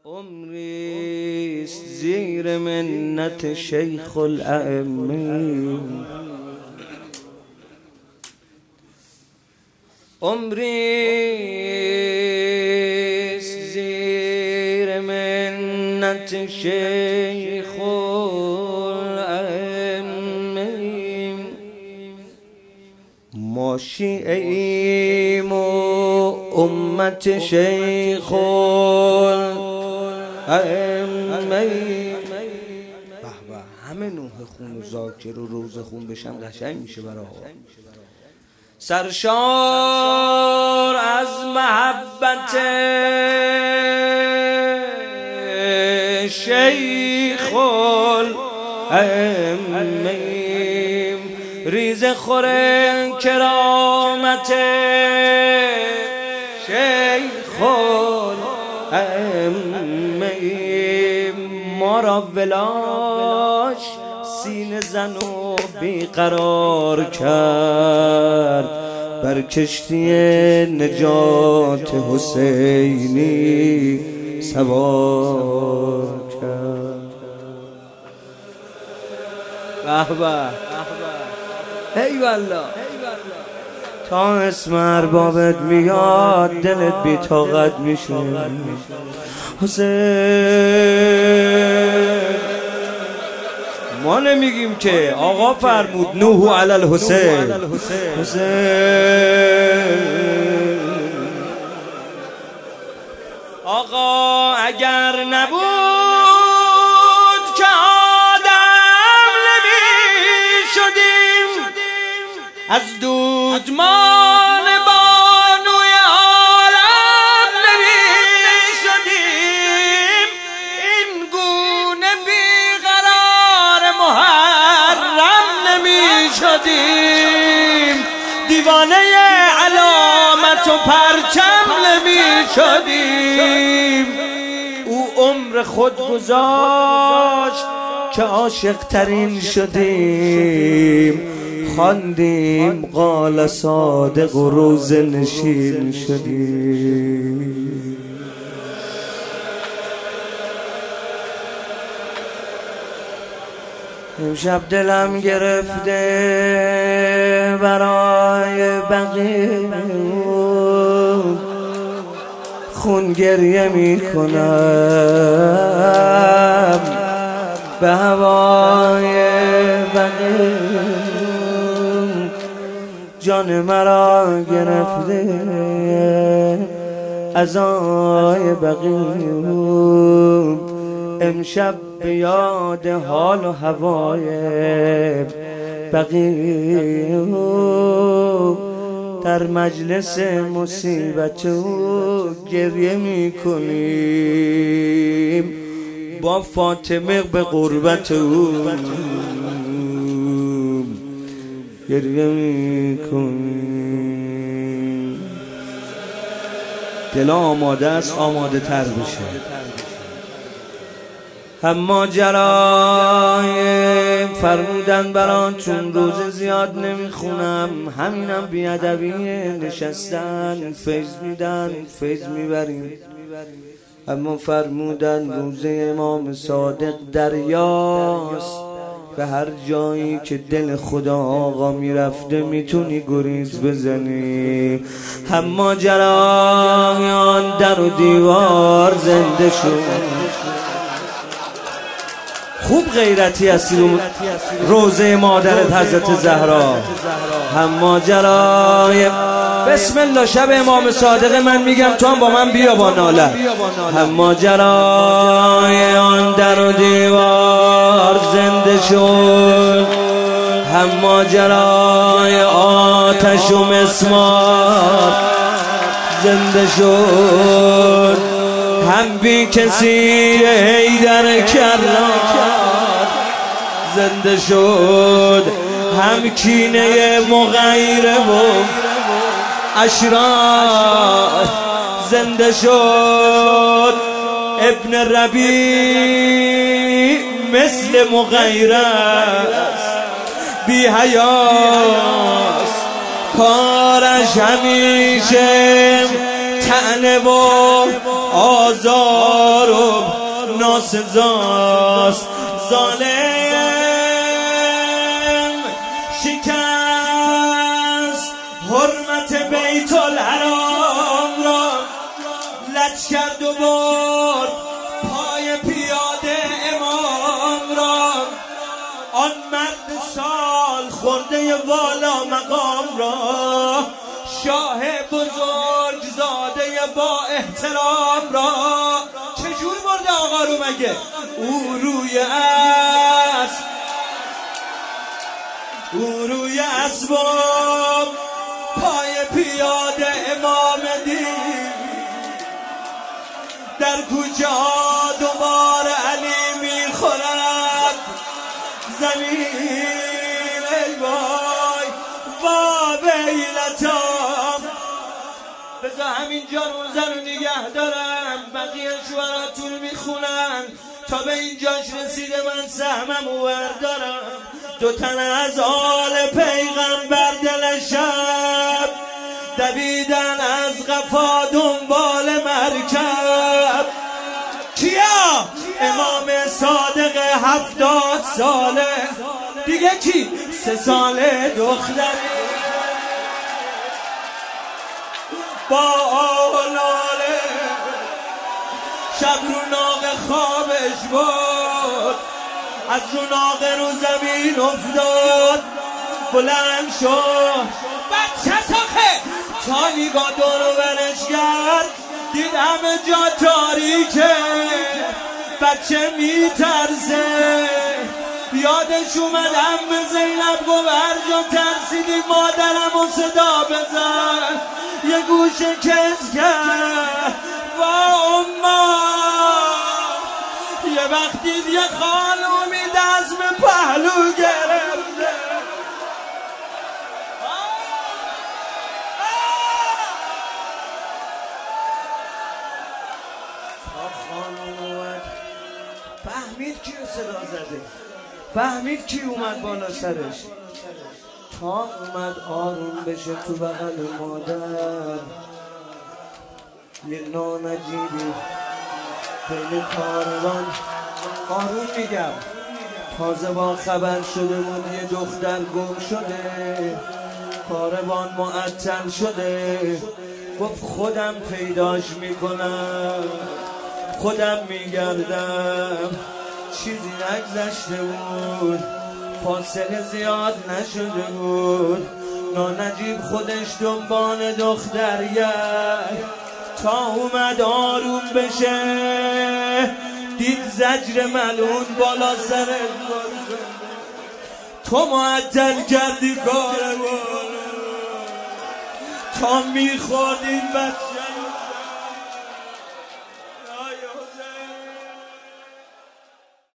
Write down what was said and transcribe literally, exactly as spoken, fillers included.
عمری زیر منت شیخ الائمه، عمری زیر منت شیخ الائمه، ما شیعیم و امت شیخ الائمه. به به، همه نوح خون و ذاکر و روز خون بشن قشنگ میشه برای آقا. سرشار از محبت شیخ الائمه، ریز خور کرامت شیخ الائمه، ما را ولاش سینه زن و بیقرار کرد، بر کشتی نجات حسینی سوار کرد. به به، ای والله، تا اسم اربابت میاد دلت بی طاقت میشه. حسین ما نمیگیم که، آقا فرمود نوح علی الحسین. حسین آقا اگر نبود که آدم نمی شدیم، از دودمان بانوی عالم نمی شدیم، این گونه بیقرار محرم نمی شدیم، دیوانه علامت و پرچم نمی شدیم. او عمر خود گذاشت که عاشق ترین شدیم، خواندیم قال صادق و روز نشین شدیم. امشب دلم گرفته برای بقیه، خون گریه می کنم به هوای بقیه، جان مرا گرفته عزای بقیه. امشب به یاد حال و هوای بقیه، در مجلس مصیبت گریه می کنیم، با فاطمه به قربت او گریه می کنیم. دل آماده است آماده تر بشه. اما جرای فرمودن بران چون روز زیاد نمیخونم، همینم بیادبیه، نشستن فیض میدن فیض میبریم. اما فرمودن روز امام صادق دریاست، به هر جایی که دل خدا آقا میرفته میتونی گریز بزنی. اما جرایان در و دیوار زنده شد. خوب غیرتی هستی روزه مادرت حضرت زهرا. اما جرای بسم الله شب امام صادق من میگم تو هم با من بیا با ناله. اما جرای آن در و دیوار زنده شد، اما جرای آتش و مسمار زنده شد، هم بی کسی حیدر کرار زنده شد، هم کینه مغیره و اشرار زنده شد. ابن ربیع مثل مغیره بی حیاس، کارش همیشه طعنه و آزار و ناسزاست. ظالم شکست حرمت بیت الحرام را، لج کرد و برد پای پیاده امام را. آن مرد سال خورده والا مقام را، شاه بزرگ زاده با احترام را. چجور برده آقا رو مگه؟ او روی اسب، او روی اسباب پای پیاده امام دین. در کوچه ها دوباره علی میخورد زمین. ای وای و ویلتام. بذار همینجا اون زن رو نگه دارم، بقیه شوهرها طول میخونن تا به اینجاش رسیده من سهمم و وردارم. دو تن از آل پیغمبر دل شب دویدن از قفا دنبال مرکب. کیا؟ امام صادق هفتاد ساله، دیگه کی؟ سه ساله دختری با آلاله. شب رو ناق خوابش بود، از رو ناق رو زمین افتاد، بلند شد بچه ساخه تا نگاه دورو برش کرد، دید همه جا تاریکه، بچه میترسه. یادش اومد عمه زینب گفت هر جا ترسیدی مادرم و صدا بزن. یه گوشه کز کرد و اما یه وقتی یه خانومی دست به پهلو گرفته. خانوم فهمید کی صدا زده، فهمید کی اومد بالا سرش، تا اومد آروم بشه تو بغل مادر. یه نانجیبی بین کاروان، آروم میگم، تازه با خبر شده بود یه دختر گم شده، کاروان معطل شده. گفت خودم پیداش میکنم، خودم میگردم. چیزی نگذشته بود، فاصله زیاد نشده بود. نانجیب خودش دنبال دختر گشت تا اومد آروم بشه، دید زجر ملعون بالا سرش. تو معطل کردی کارمون تا میخورد این بچه.